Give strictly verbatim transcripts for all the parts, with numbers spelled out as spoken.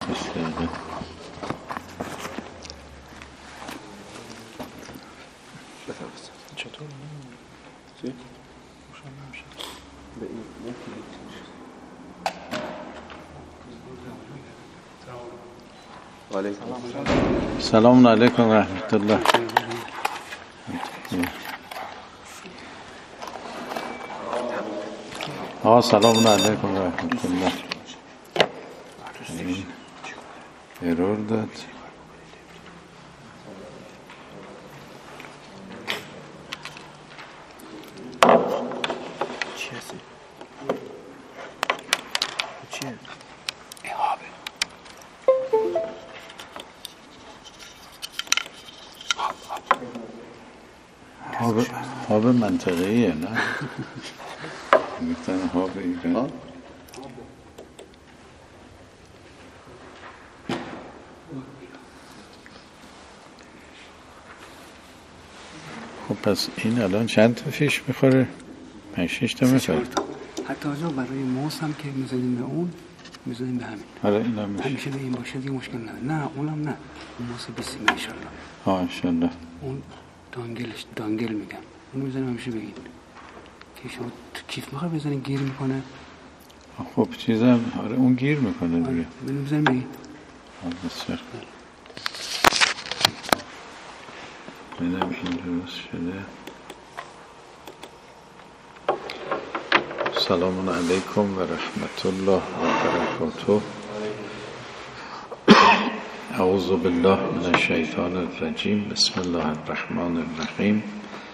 بیست دقیقه. چطور؟ چی؟ روشن نمیشه. به این نکنید. سلام علیکم و رحمت الله. آه سلام علیکم و رحمت الله. ارور داد. چی هستی؟ چیه؟ احابه هاب هاب منطقه‌ایه نه؟ میگفتن هاب ایران. خب پس این الان چند تا فیش میخوره؟ پنج شش تا میخوره. حتی آجا برای موس هم که میزنیم به اون میزنیم به همین. آره اینا میشه. همیشه به این باشه دیگه مشکل نداره. نه اونم نه. اون موس بیستیم انشالله. ها انشالله. اون دانگلش دانگل میگم. اون میزنیم همیشه به این. که شما تو کیف میخوای بزنیم گیر میکنه. خب چیزم آره اون گیر میکنه دیگه. آره میزنیم به این. بسیار. ببینم این درست شده. سلام علیکم و رحمت الله و برکاته. اعوذ بالله من الشیطان الرجیم. بسم الله الرحمن الرحیم.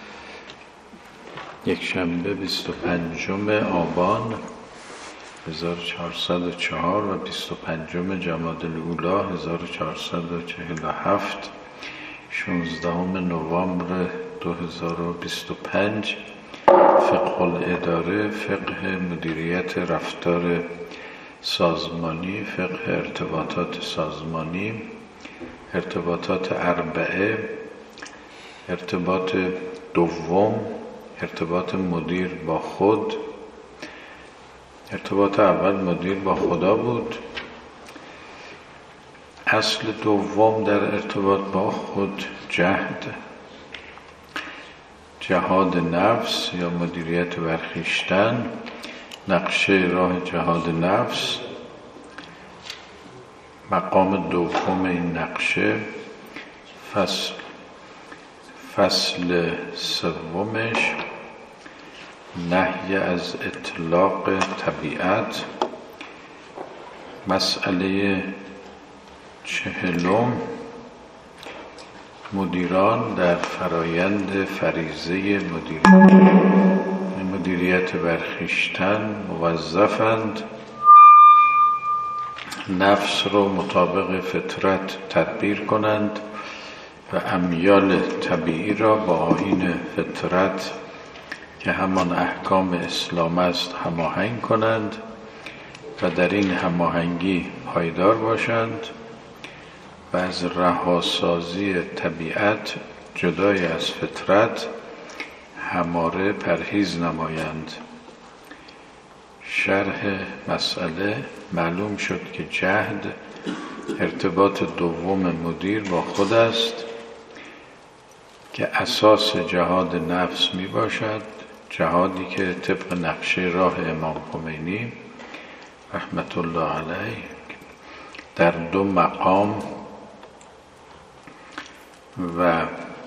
یک شنبه بیست و پنجم آبان هزار و چهارصد و چهار و بیست و پنجم جمادی الاولی هزار و چهارصد و چهل و هفت، شانزدهم نوامبر دو هزار و بیست و پنج. فقه الاداره، فقه مدیریت رفتار سازمانی، فقه ارتباطات سازمانی، ارتباطات اربعه، ارتباط دوم، ارتباط مدیر با خود. ارتباط اول مدیر با خدا بود. اصل دوم در ارتباط با خود جهد، جهاد نفس یا مدیریت بر خویشتن، نقشه راه جهاد نفس. مقام دوم این نقشه، فصل فصل سومش نهی از اطلاق طبیعت. مسئله چهلم مدیران در فرایند فریضه مدیریت مدیریت بر خویشتن موظفند نفس رو مطابق فطرت تدبیر کنند و امیال طبیعی را با آیین فطرت که همان احکام اسلام است هماهنگ کنند و در این هماهنگی پایدار باشند و از رهاسازی طبیعت جدای از فطرت هماره پرهیز نمایند. شرح مسئله معلوم شد که جهد ارتباط دوم مدیر با خود است که اساس جهاد نفس می باشد، جهادی که طبق نقشه راه امام خمینی رحمت الله علیه در دو مقام و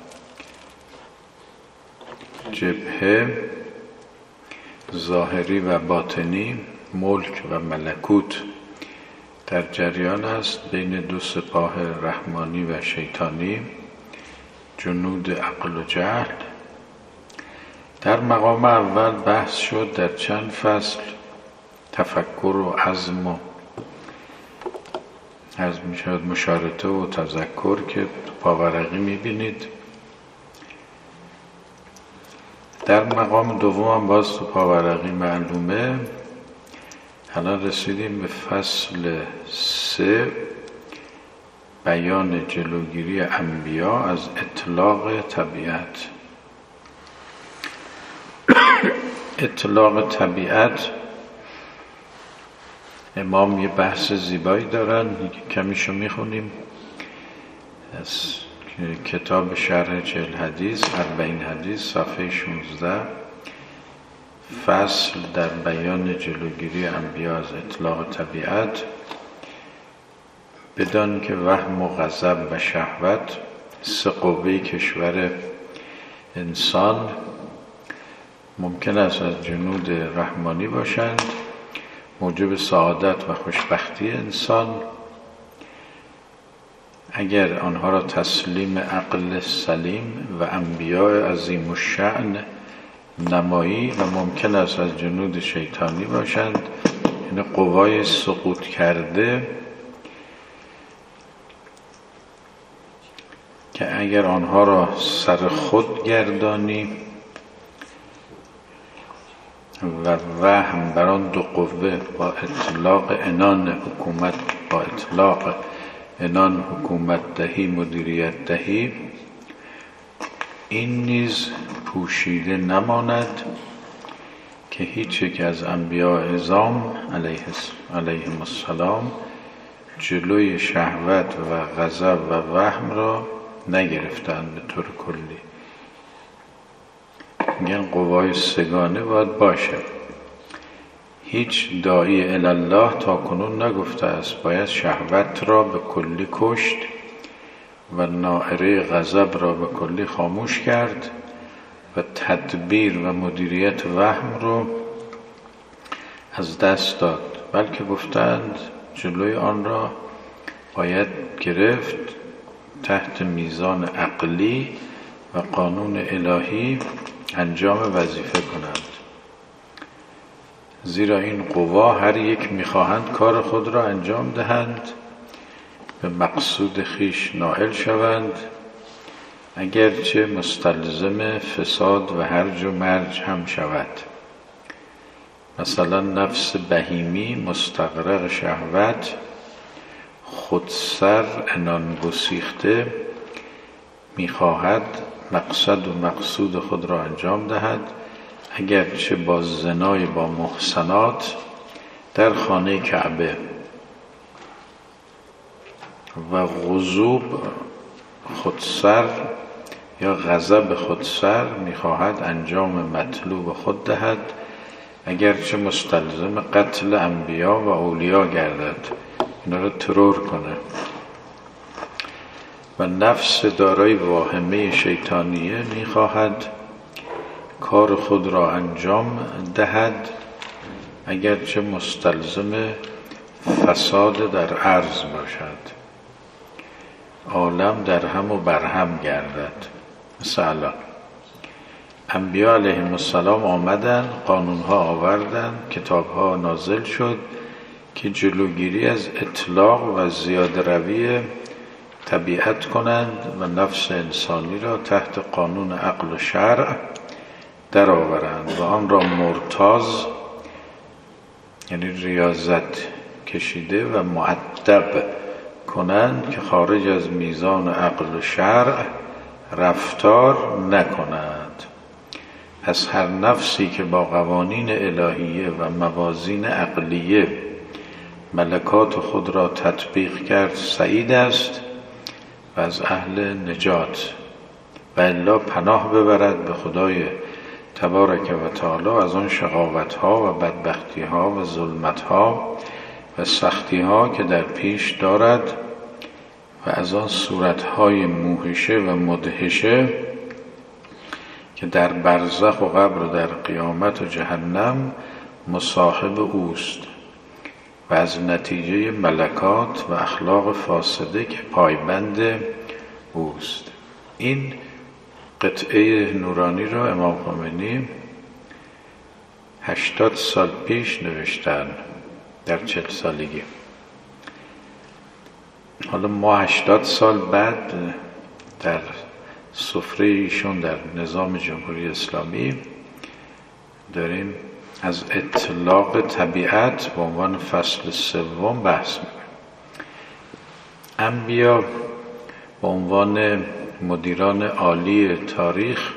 جبهه ظاهری و باطنی، ملک و ملکوت در جریان است بین دو سپاه رحمانی و شیطانی، جنود عقل و جهل. در مقام اول بحث شد در چند فصل تفکر و عزم و از میشود مشارطه و تذکر که پاورقی میبینید. در مقام دوم هم باز تو پاورقی معلومه. الان رسیدیم به فصل سه، بیان جلوگیری انبیا از اطلاق طبیعت. اطلاق طبیعت امام یه بحث زیبایی دارن، کمیشو میخونیم از کتاب شرح چهل حدیث اربعین حدیث صفحه شانزده. فصل در بیان جلوگیری انبیا از اطلاق طبیعت. بدان که وهم و غضب و شهوت سه قوه کشور انسان ممکن است از جنود رحمانی باشند، موجب سعادت و خوشبختی انسان. اگر آنها را تسلیم عقل سلیم و انبیاء عظیم الشأن نمایی و ممکن است از جنود شیطانی باشند، یعنی قوای سقوط کرده که اگر آنها را سر خود گردانی و وهم بر آن دو قوه با اطلاق عنان حکومت با اطلاق عنان حکومت دهی مدیریت دهی، این نیز پوشیده نماند که هیچ یک از انبیاء اعظام علیهم السلام جلوی شهوت و غضب و وهم را نگرفتند. به طور کلی میگن قوای سگانه باید باشه. هیچ داعی الله تا کنون نگفته است باید شهوت را به کلی کشت و نائره غضب را به کلی خاموش کرد و تدبیر و مدیریت وهم رو از دست داد، بلکه گفتند جلوی آن را باید گرفت، تحت میزان عقلی و قانون الهی انجام وظیفه کنند. زیرا این قوا هر یک میخواهند کار خود را انجام دهند، به مقصود خیش نائل شوند، اگرچه مستلزم فساد و هرج و مرج هم شود. مثلا نفس بهیمی مستغرق شهوت، خودسر عنان گسیخته میخواهد مقصد و مقصود خود را انجام دهد، اگرچه با زنای با محسنات در خانه کعبه. و غضوب خودسر یا غضب خودسر میخواهد انجام مطلوب خود دهد، اگرچه مستلزم قتل انبیا و اولیا گردد، اینا را ترور کنه. و نفس دارای واهمه شیطانیه میخواهد کار خود را انجام دهد، اگرچه مستلزم فساد در عرض باشد، عالم در هم و بر هم گردد. مثلا انبیا علیهم السلام آمدن، قانونها آوردن، کتابها نازل شد که جلوگیری از اطلاق و زیاده روی طبیعت کنند و نفس انسانی را تحت قانون عقل و شرع در آورند و آن را مرتاض یعنی ریاضت کشیده و مؤدب کنند که خارج از میزان عقل و شرع رفتار نکنند. پس هر نفسی که با قوانین الهیه و موازین عقلیه ملکات خود را تطبیق کرد سعید است و از اهل نجات، و الا پناه ببرد به خدای تبارک و تعالی از آن شقاوت‌ها و بدبختی‌ها و ظلمت‌ها و سختی‌ها که در پیش دارد و از آن صورت‌های موهشه و مدهشه که در برزخ و قبر و در قیامت و جهنم مصاحب اوست، و از نتیجه ملکات و اخلاق فاسده که پایبند اوست. این قطعه نورانی را امام خمینی هشتاد سال پیش نوشتن در چهل سالگی. حالا ما هشتاد سال بعد در سفره ایشون در نظام جمهوری اسلامی داریم از اطلاق طبیعت به عنوان فصل سوم بحث میکنیم. انبیا به عنوان مدیران عالی تاریخ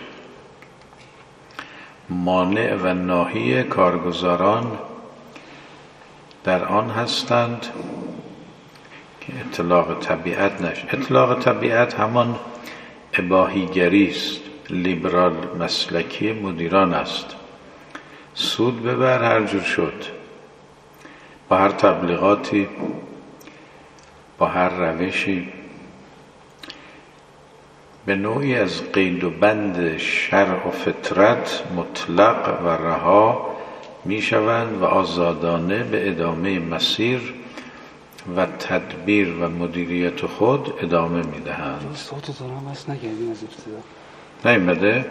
مانع و ناهی کارگزاران در آن هستند که اطلاق طبیعت نشه. اطلاق طبیعت همان اباحیگری است، لیبرال مسلکی مدیران است. سود ببر هر جور شد، با هر تبلیغاتی، با هر روشی، به نوعی از قید و بند شرع و فطرت مطلق و رها می شوند و آزادانه به ادامه مسیر و تدبیر و مدیریت خود ادامه می دهند. صوت دارم بس نکردیم از ابتدا نیمده؟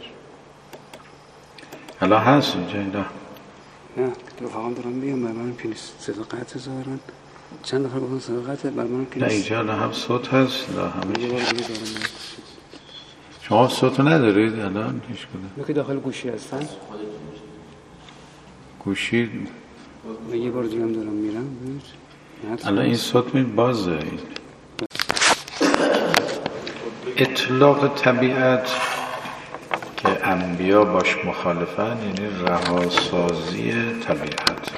الان هست اینجا اینا؟ نه رفاقم دارم بیام بر من پیلیس صدا قطع زارن چند نفر گفتن صدا قطع بر من پیلیس. نه اینجا نه هم صوت هست نه همه یه بار دیگه دارم. شما صوت ندارید الان؟ هیچ کدوم اینا که داخل گوشی هستن گوشی یه بار دیگه هم دارم میرم. الان این صوت می بازه. اطلاق طبیعت که انبیا باش مخالفن یعنی رهاسازی طبیعت،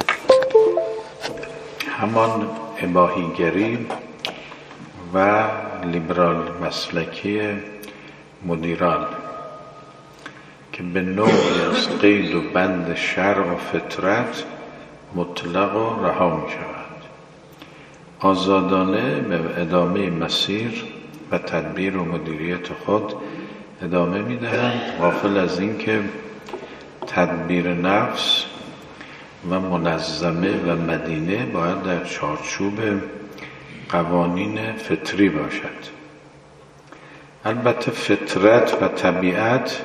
همان اباحیگری و لیبرال مسلکی مدیران که به نوعی از قید و بند شرع و فطرت مطلق و رها می شوند، آزادانه به ادامه مسیر و تدبیر و مدیریت خود ادامه می دهند، غافل از این که تدبیر نفس و منظمه و مدینه باید در چارچوب قوانین فطری باشد. البته فطرت و طبیعت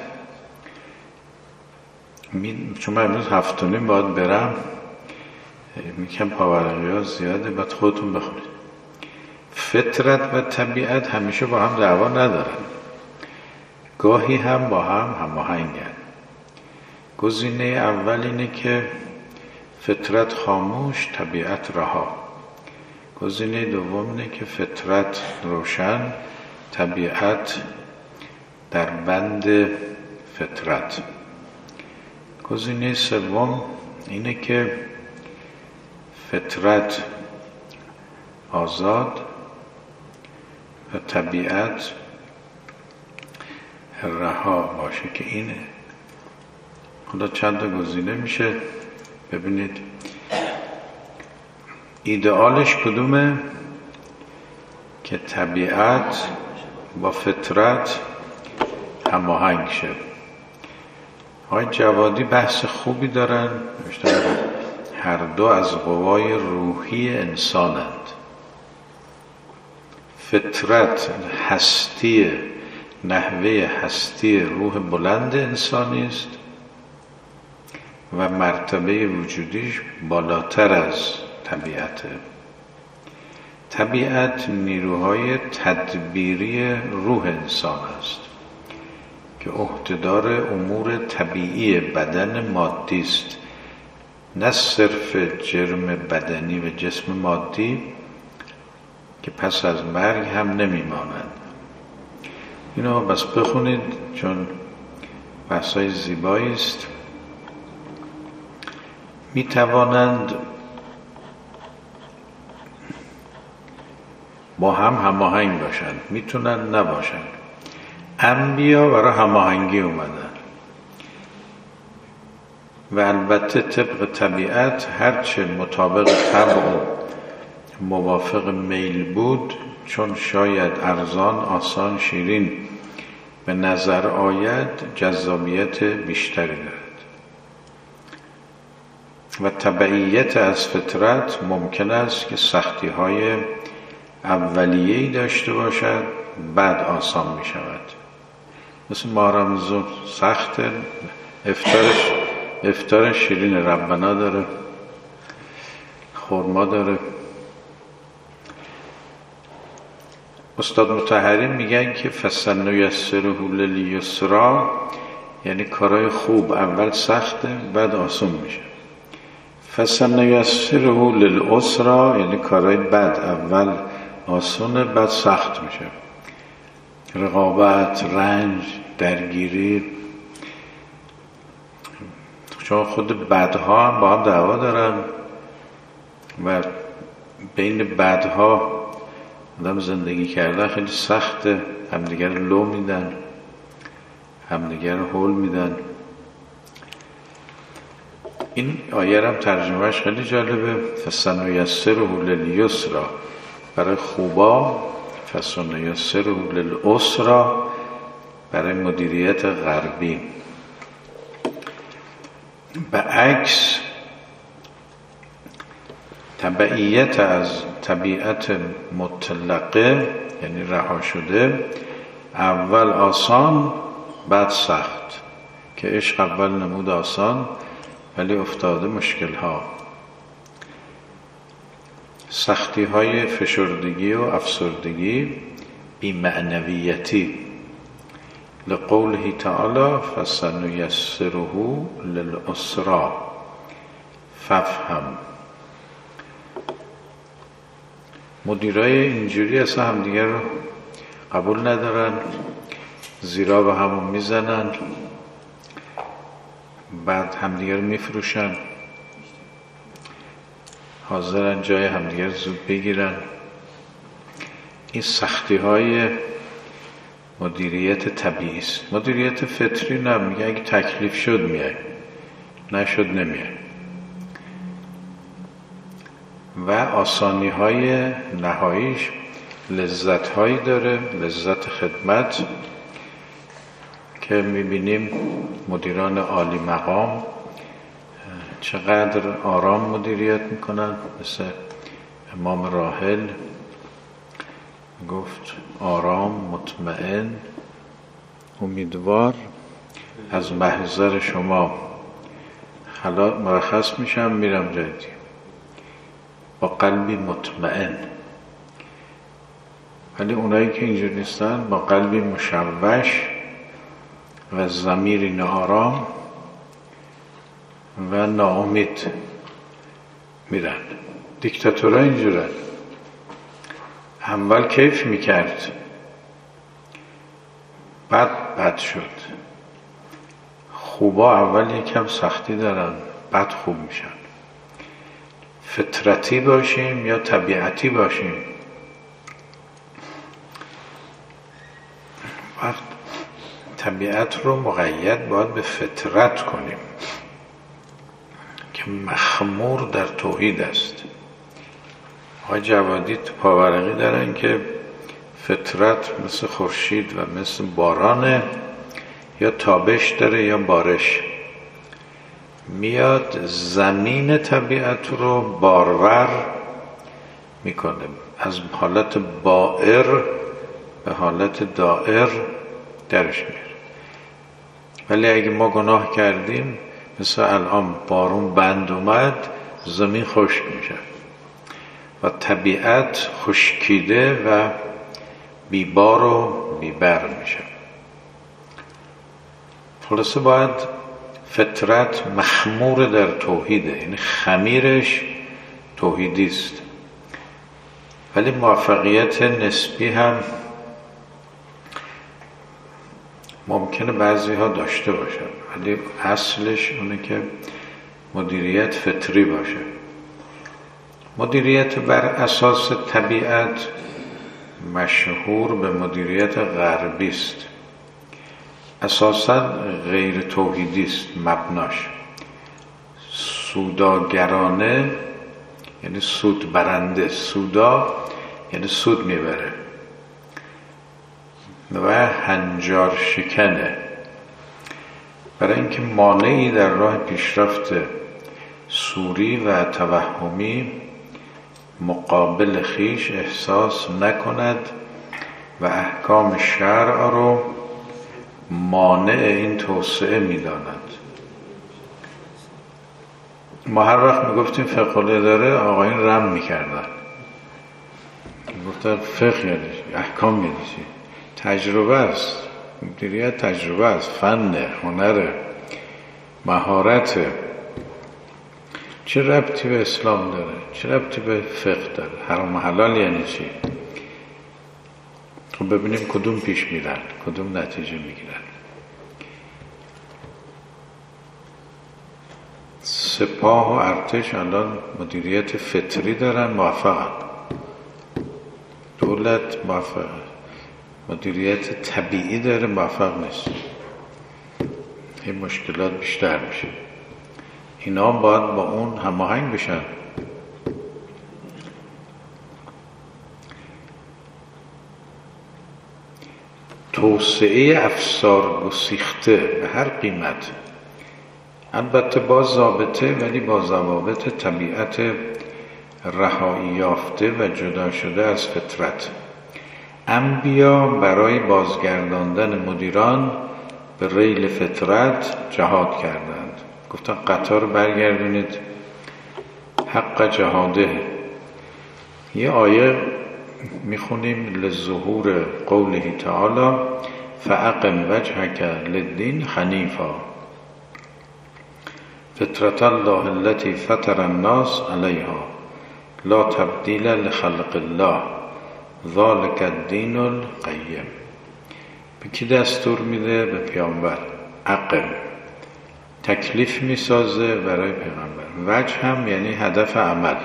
می... چون من امروز هفت و نیم باید برم، میگم پاورقی ها زیاده، باید خودتون بخونید. فطرت و طبیعت همیشه با هم دعوا ندارن، گاهی هم با هم هماهنگن. گزینه اول اینه که فطرت خاموش، طبیعت رها. گزینه دوم اینه که فطرت روشن، طبیعت در بند فطرت. گزینه سوم اینه که فطرت آزاد و طبیعت رها باشه که اینه. خدا چند تا گزینه میشه، ببینید ایدئالش کدومه؟ که طبیعت با فطرت هماهنگ شه. آقای جوادی بحث خوبی دارن، هر دو از قوای روحی انسانند. فطرت هستی، نحوه هستی روح بلند انسانی است و مرتبه وجودیش بالاتر از طبیعته. طبیعت نیروهای تدبیری روح انسان است که عهدهدار امور طبیعی بدن مادی است، نه صرف جرم بدنی و جسم مادی که پس از مرگ هم نمیمانند. اینو بس بخونید چون بحثای زیبایی است. میتوانند با هم هماهنگ باشند، میتونن نباشند. انبیا برای هماهنگی اومدن و البته طبق طبیعت هرچه مطابق طبع و موافق میل بود، چون شاید ارزان، آسان، شیرین به نظر آید، جذابیت بیشتری دارد و تبعیت از فطرت ممکن است که سختی های اولیه‌ای داشته باشد، بعد آسان می شود. مثل ماه رمضان سخته، افطارش افطار شیرین ربنا داره، خرما داره. استاد مطهری میگن که فسنیسره للیسری، یعنی کارهای خوب اول سخته بعد آسان میشه. فسنیسره للعسری، یعنی کارهای بد اول آسونه بعد سخت میشه. رقابت، رنج، درگیری، چون خود بدها هم با هم دعوا دارن. و بین بدها آدم زندگی کرده خیلی سخته، همدیگر لو میدن، همدیگر هول میدن. این آیه هم ترجمهش خیلی جالبه، فسنیسره للیسری، برای خوبا، فسنیسره للعسری، برای مدیریت غربی. به عکس تبعیت از طبیعت مطلقه، یعنی رها شده، اول آسان بعد سخت، که عشق اول نمود آسان ولی افتاده مشکل ها، سختی های فشردگی و افسردگی، بی معنویتی. لقوله تعالی فسنیسره للعسری فافهم. مدیرای اینجوری اصلا همدیگر رو قبول ندارن، زیرا به همون میزنن، بعد همدیگر میفروشن، حاضرن جای همدیگر زود بگیرن. این سختی های مدیریت طبیعی است. مدیریت فطری نه، میگه اگه تکلیف شد میای، نشد نمیای. و آسانی های نهاییش لذت هایی داره، لذت خدمت، که میبینیم مدیران عالی مقام چقدر آرام مدیریت میکنن. مثل امام راحل گفت آرام، مطمئن، امیدوار از محضر شما خلاص مرخص میشم، میرم جای دیگه با قلبی مطمئن. ولی اونایی که اینجور نیستن، با قلبی مشوش و ضمیری ناآرام و ناامید میرن. دیکتاتورها اینجورن. اول کیف میکرد، بعد بد شد. خوبا اول یکم سختی دارن، بعد خوب میشن. فطرتی باشیم یا طبیعتی باشیم، وقت طبیعت رو مقید باید به فطرت کنیم که مخمور در توحید است. آقای جوادی تو پاورقی دارن که فطرت مثل خورشید و مثل بارانه، یا تابش داره یا بارش. میاد زمین طبیعت رو بارور میکنه، از حالت بائر به حالت دائر درش میاره. ولی اگه ما گناه کردیم، مثل الان بارون بند اومد، زمین خشک میشه و طبیعت خشکیده و بیبار و بیبر میشه. خلاصه باید فطرت مخمور در توحیده، یعنی خمیرش توحیدی است. ولی موفقیت نسبی هم ممکنه بعضی ها داشته باشن، ولی اصلش اونه که مدیریت فطری باشه. مدیریت بر اساس طبیعت مشهور به مدیریت غربی است، اساساً غیر توحیدی است مبناش. سوداگرانه یعنی سود برنده، سودا یعنی سود میبره، و هنجار شکنه، برای اینکه مانعی در راه پیشرفت سوری و توهمی مقابل خیش احساس نکند و احکام شرع رو مانع این توسعه میداند. ما هر وقت میگفتیم فقه الاداره، آقایون رم میکردن، گفتن فقه یعنی چی؟ احکام یعنی چی؟ تجربه است. مدیریت تجربه است، فنه، هنره، مهارته. چه ربطی به اسلام داره؟ چه ربطی به فقه داره؟ حرام و حلال یعنی چی؟ خب ببینیم کدوم پیش میرن، کدوم نتیجه میگیرن. سپاه و ارتش الان مدیریت فطری دارن، موفقن. دولت موفق، مدیریت طبیعی داره، موفق نیست. این مشکلات بیشتر میشه. اینا باید با اون هماهنگ بشن. توسعه افسار گسیخته به هر قیمت، البته با ضابطه ولی با ضوابط طبیعت رهایی یافته و جدا شده از فطرت. انبیا برای بازگرداندن مدیران به ریل فطرت جهاد کردند. گفتن قطار برگردونید، حق جهاده. یه آیه میخونیم لظهور قوله تعالی فاقم وجهک للدین حنیفا فطرت الله التي فطر الناس علیها لا تبدیل لخلق الله ذلک الدین القیم. به کی دستور میده؟ به پیامبر. اقم، تکلیف میسازه برای پیغمبر. وجه هم یعنی هدف عمل،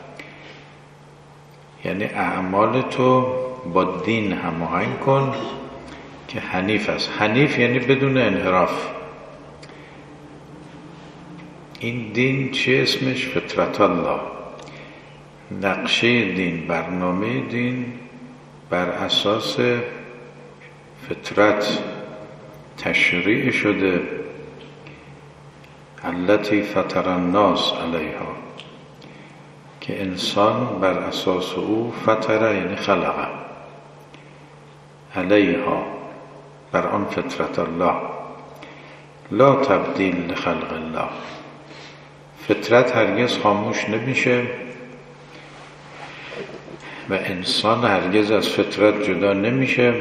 یعنی اعمال تو با دین هماهنگ کن که حنیف است. حنیف یعنی بدون انحراف. این دین چه اسمش؟ فطرت الله. نقشه دین، برنامه دین بر اساس فطرت تشریع شده. التي فطر الناس علیها، که انسان بر اساس او فطره یعنی خلقه، علیها بر آن فطرت الله، لا تبدیل لخلق الله. فطرت هرگز خاموش نمیشه و انسان هرگز از فطرت جدا نمیشه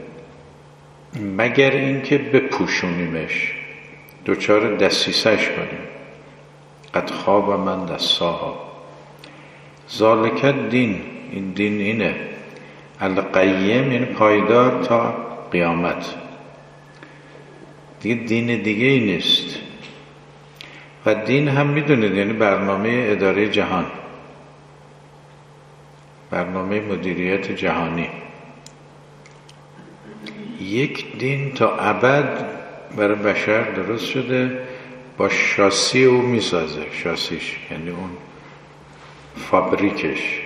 مگر اینکه بپوشونیمش، دوچار دسیسش کنیم. قد خواب من دساها. ذالک دین، این دین اینه. القیم یعنی پایدار تا قیامت. دیگه دین دیگه ای نیست. و دین هم میدونید یعنی برنامه اداره جهان، برنامه مدیریت جهانی. یک دین تا ابد برای بشر درست شده، با شاسی او میسازه. شاسیش یعنی اون فابریکش.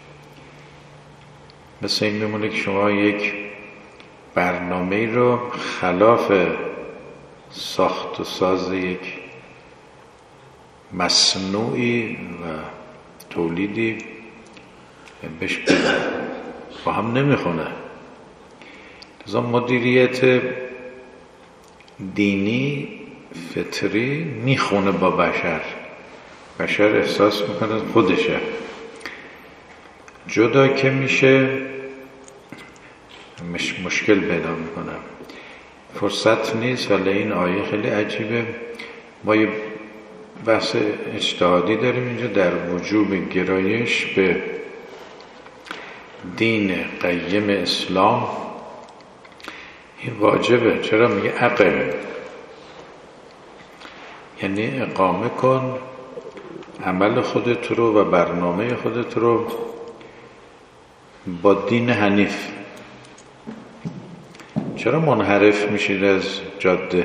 مثل این میمونه که شما یک برنامه رو خلاف ساخت و ساز یک مصنوعی و تولیدی بهش بده، با هم نمیخونه. لذا مدیریت دینی فطری میخونه با بشر. بشر احساس میکنه خودشه. جدا که میشه مش مشکل پیدا میکنه. فرصت نیست، ولی این آیه خیلی عجیبه. ما یه بحث اجتهادی داریم اینجا در وجوب گرایش به دین قیم اسلام. این واجبه. چرا میگه اقم؟ یعنی اقامه کن عمل خودت رو و برنامه خودت رو با دین حنیف. چرا منحرف میشید از جاده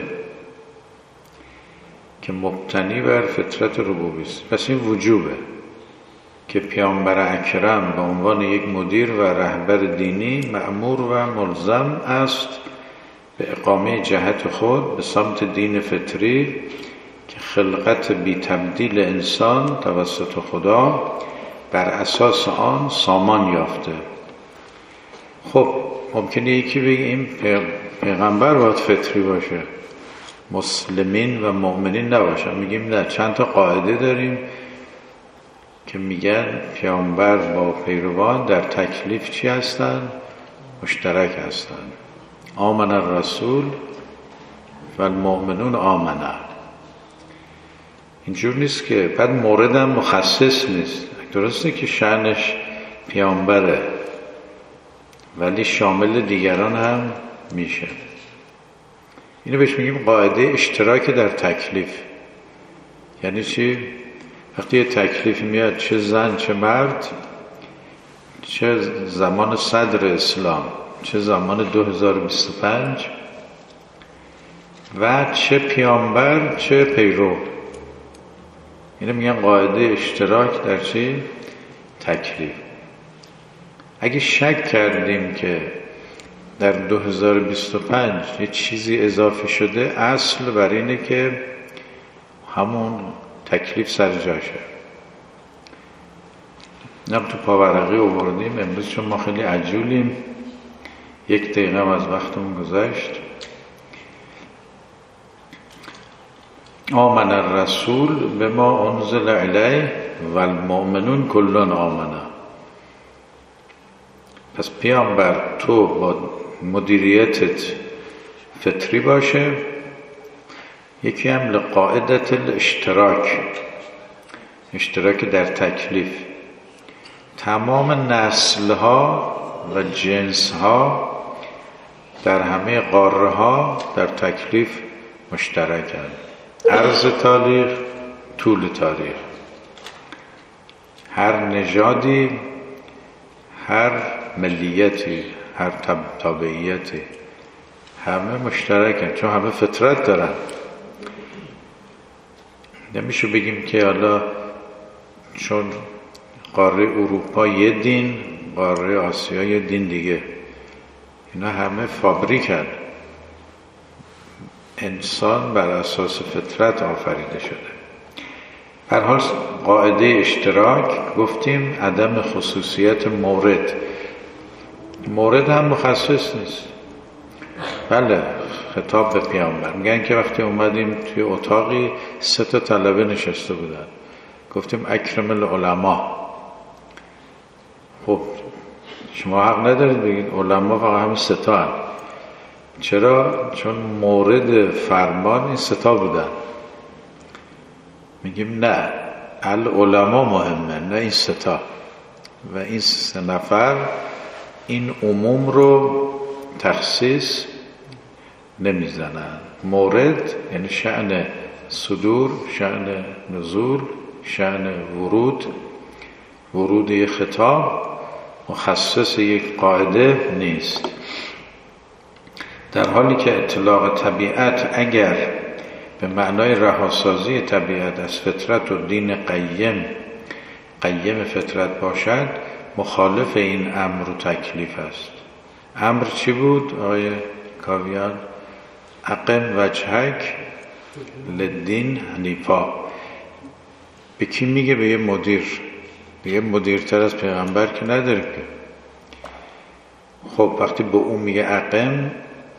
که مبتنی بر فطرت ربوبی است؟ پس این وجوبه که پیامبر اکرم به عنوان یک مدیر و رهبر دینی مأمور و ملزم است به اقامه جهت خود به سمت دین فطری که خلقت بی تبدیل انسان توسط خدا بر اساس آن سامان یافته. خب ممکنه یکی بگه این پیغمبر باید فطری باشه، مسلمین و مؤمنین نباشن. میگیم نه، چند تا قاعده داریم که میگن پیامبر با پیروان در تکلیف چی هستن؟ مشترک هستن. آمن الرسول و المؤمنون آمنه. اینجور نیست که بعد موردم مخصص نیست. درسته که شأنش پیامبره ولی شامل دیگران هم میشه. اینو بهش میگیم قاعده اشتراک در تکلیف. یعنی چی؟ وقتی یه تکلیف میاد، چه زن چه مرد، چه زمان صدر اسلام چه زمان دو هزار و بیست و پنج و چه پیامبر چه پیرو، اینو میگن قاعده اشتراک در چی؟ تکلیف. اگه شک کردیم که در دو هزار و بیست و پنج یه چیزی اضافه شده، اصل بر اینه که همون تکلیف سر جاشه. نم تو پاورقی آوردیم امروز، چون ما خیلی عجولیم، یک دقیقه هم از وقتمون گذشت. آمن الرسول به ما انزل الیه و المؤمنون کلون آمنه. پس پیامبر تو با مدیریتت فطری باشه، یکی هم لقاعدت الاشتراک، اشتراک در تکلیف. تمام نسل‌ها و جنس‌ها در همه قاره‌ها در تکلیف مشترکند. عرض تاریخ، طول تاریخ، هر نژادی، هر ملیتی، هر تابعیتی، همه مشترکن، چون همه فطرت دارن. نمیشه بگیم که حالا چون قاره اروپا یه دین، قاره آسیا یه دین دیگه. اینا همه فابریکن. انسان بر اساس فطرت آفریده شده. هر حال قاعده اشتراک گفتیم، عدم خصوصیت مورد. مورد هم مخصص نیست. بله، خطاب به پیامبر. میگن که وقتی اومدیم توی اتاقی سه تا طلبه نشسته بودن، گفتیم اکرم العلماء. خب شما حق ندارید بگید علما فقط همین سه تا هن. چرا؟ چون مورد فرمان این سه تا بودن. میگیم نه، العلماء مهمه، نه این سه تا. و این سه نفر این عموم رو تخصیص نمیزنن. مورد یعنی شأن صدور، شأن نزول، شأن ورود، ورود یک خطاب مخصص یک قاعده نیست. در حالی که اطلاق طبیعت اگر به معنای رهاسازی طبیعت از فطرت و دین قیم قیم فطرت باشد، مخالف این امر و تکلیف است. امر چی بود آقای کاویان؟ اقم وجهک للدین حنیفا. به کی میگه؟ به یه مدیر. دیگه مدیرتر از پیغمبر که نداره که. خب وقتی به اون میگه اقم،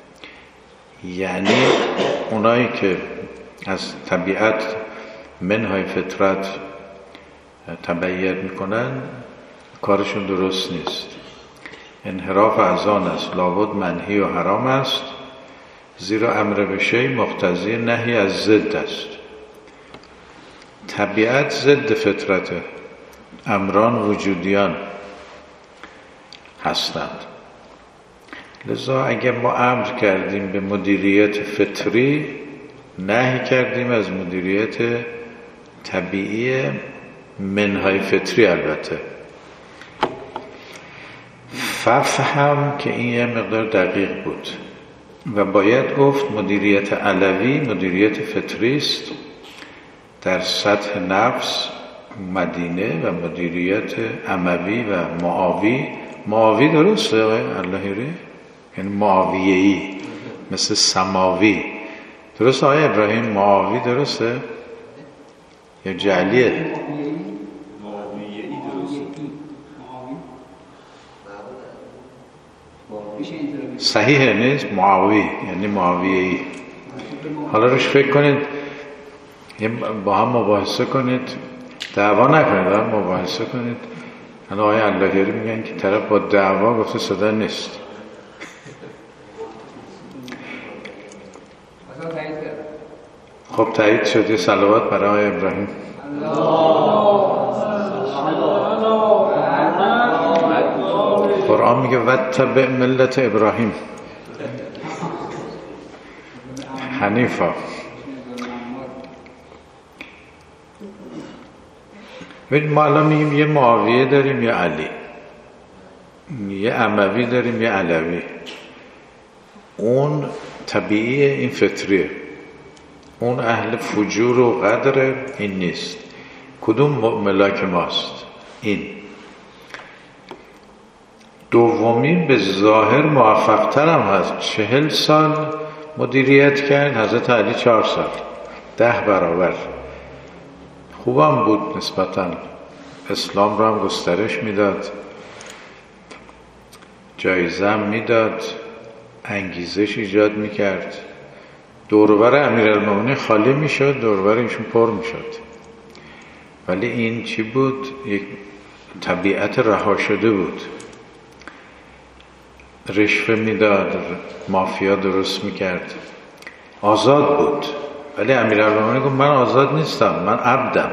یعنی اونایی که از طبیعت منهای فطرت تبعیت میکنن کارشون درست نیست، انحراف از آن است، لابد منهی و حرام است، زیرا امر به شیء مقتضی نهی از ضد است. طبیعت ضد فطرته، امران وجودیان هستند. لذا اگر ما امر کردیم به مدیریت فطری، نهی کردیم از مدیریت طبیعی منهای فطری. البته ففهم که این یه مقدار دقیق بود و باید گفت مدیریت علوی مدیریت فطری است در سطح نفس مدینه، و مدیریت اموی و معاوی. معاوی درسته آقای اللهیری؟ یعنی معاویه‌ای مثل سماوی. درسته آقای ابراهیم؟ معاوی درسته؟ یا جعلیه؟ معاویه‌ای درسته. صحیحه نیست؟ معاوی یعنی معاویه‌ای. حالا روش فکر کنید، با هم مباحثه کنید، دعوا نکنید، با هم مباحثه کنید. حالا آقای اللهیری میگن که طرف با دعوا گفته صدا نیست. خب تایید شد. یه صلوات برای آقای ابراهیم. قرآن میگه واتبع ملت ابراهیم حنیفا. ببین ما الان میگیم یه معاویه داریم یه علی، یه اموی داریم یه علوی. اون طبیعی، این فطریه. اون اهل فجور و قدر، این نیست. کدوم ملاک ماست؟ این. دومی به ظاهر موفق تر هم هست. چهل سال مدیریت کرد، حضرت علی چهار سال، ده برابر. خوبم بود نسبتاً، اسلام را هم گسترش میداد، جایزه هم میداد، انگیزش ایجاد میکرد. دوربر امیرالمومنین خالی میشد، دوربر ایشون پر میشد. ولی این چی بود؟ یک طبیعت رها شده بود. رشوه میداد، مافیا درست میکرد، آزاد بود. ولی امیرالمومنین گفت من آزاد نیستم، من عبدم،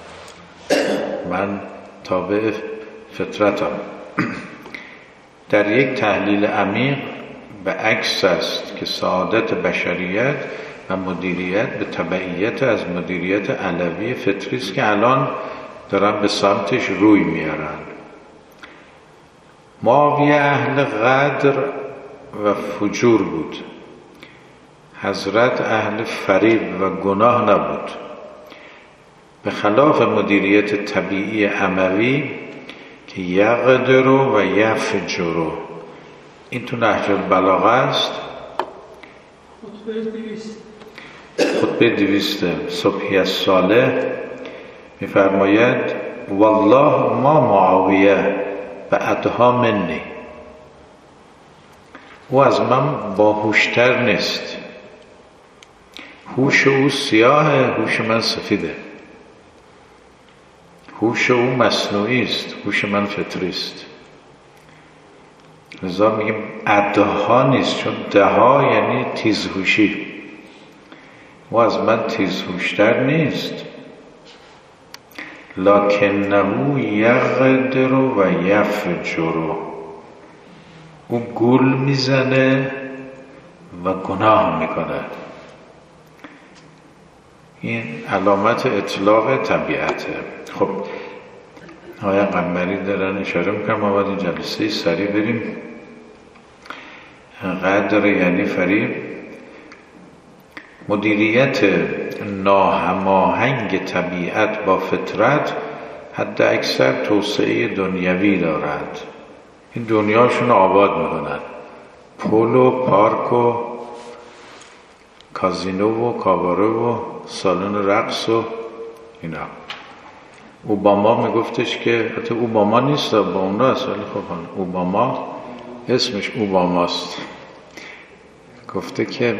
من تابع فطرتم. در یک تحلیل عمیق به عکس است که سعادت بشریت و مدیریت به تبعیت از مدیریت علوی فطری است که الان دارن به سمتش روی میارن. معاویه اهل غدر و فجور بود، حضرت اهل فریب و گناه نبود، به خلاف مدیریت طبیعی اموی که یقدر و یفجر. این تو نهج البلاغه است، خطبه دویست صبحی الصالح میفرماید والله ما معاویه و ادها منی. او از من باهوشتر نیست، هوش او سیاهه، هوش من سفیده. هوش او مصنوعی است، هوش من فطری است. لذا میگیم ادها نیست، چون دها یعنی تیزهوشی. او از من تیزهوشتر نیست. لکنه یقدر و یفجر. او گول میزنه و گناه میکنه. این علامت اطلاق طبیعته. خب آقای قمری دارن اشاره میکنم، ما باید این جلسه سریع بریم. قدر یعنی فریب. مدیریت ناهماهنگ طبیعت با فطرت حد اکثر توسعه دنیوی دارد. این دنیاشون آباد میکنن، پول و پارک و کازینو و کاباره و سالن رقص و اینا. اوباما میگفتش که حتی اوباما نیست، با اون راست، ولی خب اوباما اسمش اوباماست. گفته که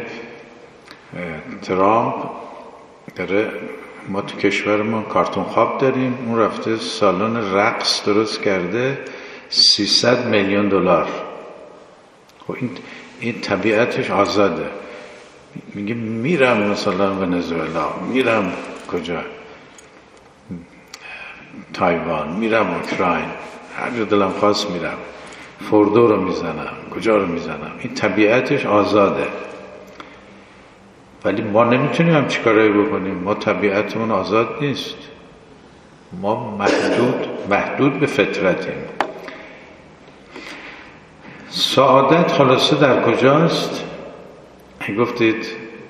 ترامپ داره، ما تو کشورمون کارتون خواب داریم، اون رفته سالن رقص درست کرده سیصد میلیون دلار. خب این این طبیعتش آزاده. میگه میرم مثلا ونزوئلا، میرم کجا، تایوان، میرم اوکراین، هر جا دلم خواست میرم، فوردو رو میزنم، کجا رو میزنم. این طبیعتش آزاده. ولی ما نمیتونیم هم چیکارایی بکنیم، ما طبیعتمون آزاد نیست، ما محدود محدود به فطرتیم. سعادت خلاصه در کجاست؟ گفتید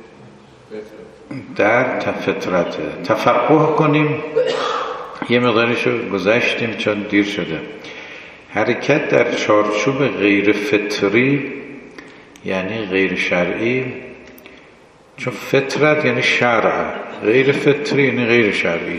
در فطرته. تفقه کنیم، یه مقدارشو گذشتیم چون دیر شده. حرکت در چارچوب غیر فطری یعنی غیر شرعی، چون فطرت یعنی شرع، غیر فطری یعنی غیر شرعی.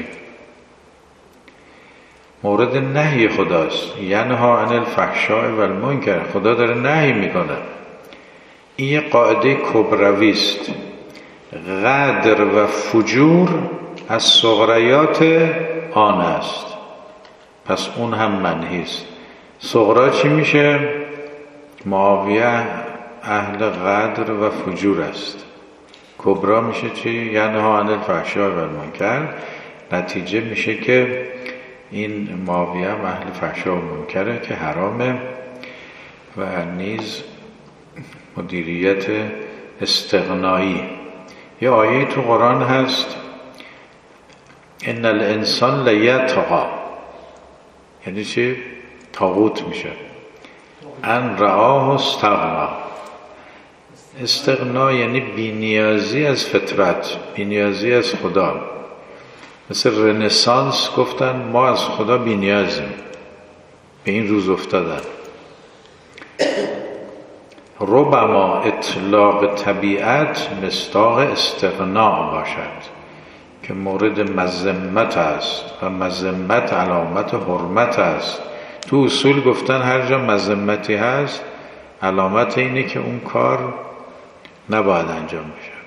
مورد نهی خداست، ینها عن الفحشاء و المنکر. خدا داره نهی میکنه. این یه قاعده کبروی است. غدر و فجور از صغریات آن است، پس اون هم منهی است. صغرا چی میشه؟ معاویه اهل غدر و فجور است. کبرا میشه چی؟ ینها عن الفحشاء و المنکر. نتیجه میشه که این معاویه هم اهل فحشا و منکره که حرامه. و نیز مدیریت استغنایی. یه آیه تو قرآن هست ان الانسان لیطغی، یعنی چی؟ طاغوت میشه. ان رآه استغنا. استغنا یعنی بی‌نیازی از فطرت، بی‌نیازی از خدا. مثل رنسانس گفتن ما از خدا بی‌نیازیم، به این روز افتادن. ربما اطلاق طبیعت مصداق استغنا باشد که مورد مذمت است و مذمت علامت حرمت است. تو اصول گفتن هر جا مذمتی هست علامت اینه که اون کار نباید انجام بشه.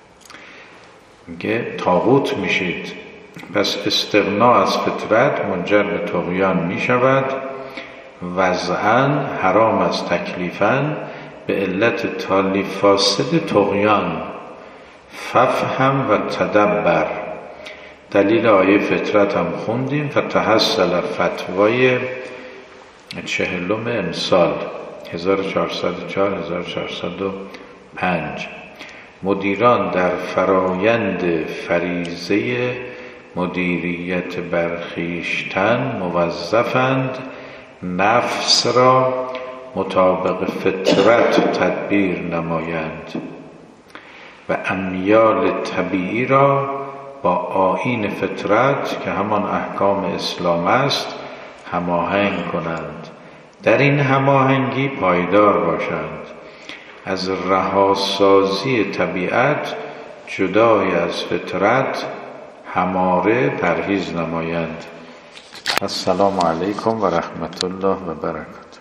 میگه طاغوت میشید. پس استغنا از فطرت منجر به طغیان میشود. وضعاً حرام از تکلیفاً به علت تالی فاسد طغیان. ففهم و تدبر. دلیل آیه فطرت هم خوندیم. فتحصل فتوای چهلم امسال هزار و چهارصد و چهار هزار و چهارصد و پنج. مدیران در فرایند فریضه مدیریت برخیشتن موظفند نفس را مطابق فطرت تدبیر نمایند و امیال طبیعی را با آیین فطرت که همان احکام اسلام است هماهنگ کنند. در این هماهنگی پایدار باشند. از رهاسازی طبیعت جدای از فطرت هماره پرهیز نمایند. السلام علیکم و رحمت الله و برکاته.